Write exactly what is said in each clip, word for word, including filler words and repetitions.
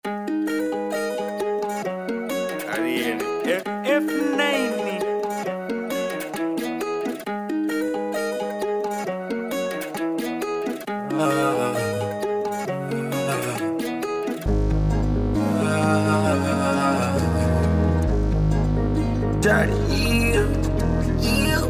Ariel, F F90. Daddy, yeah, yeah.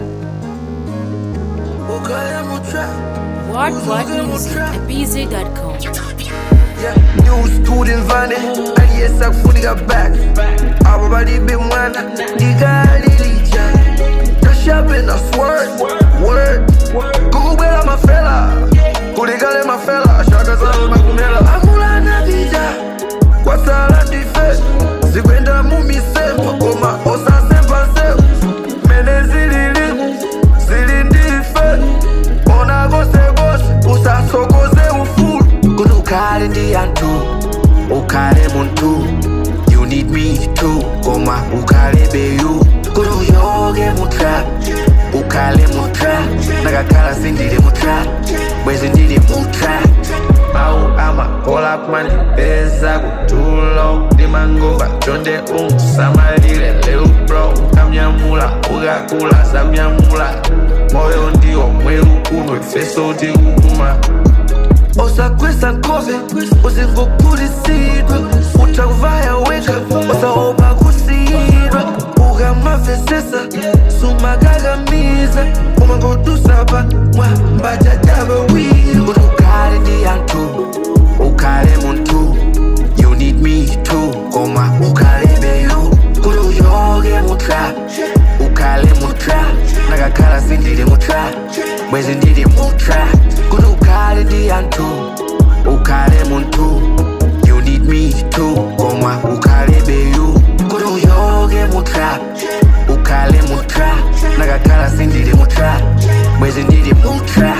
Okay, I'm on track. What What Music at B Z dot com. Yeah, new student vane, aliyesa kufunika back. Abo balibe mwana, digalilija. Kashape na sword, word. Kukubela mafela, kuligale mafela. Shaka zao makumela. Amula na bija, kwa sala dife. Zikwenda mumisemo, koma osa sempa seo. Mene zilili, zilindife. Ona gose gose, usa sokoze ufulu. Kuno ukale ndi antu, ukale muntu. You need me too, koma ukale beyu. Kuno yoge mutra, ukale mutra. Nakakala sindile mutra, bwezi ndile mutra. Mau ama kola kumani pesa kutulo. Dimangova chonde ungu samalile leo bro. Kamnyamula, ugakula samnyamula. Moyo ndio mwelu kunwe feso di ukuma. Osa kwesa nkove, usingo kulisidwa. Utakuvaya weka, osa oba kusidwa. Uga mafesesa, sumagagamiza. Umango dusaba, mwa mbaja daba wili. Ukale ndi antu, ukale muntu. You need me too, koma ukale beyu. Kuru yoge mutra, ukale mutra. Nakakala sindile mutra, bwezi ndile mutra. Kuru ukale ndi antu, ukale muntu. You need me too, koma ukale beyu. Kuru yoge mutra, ukale mutra. Nakakala sindile mutra, bwezi ndile mutra.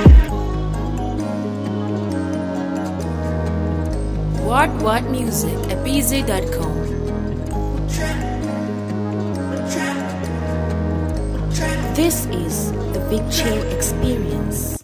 What What Music at B Z dot com. This is the Big Chill Experience.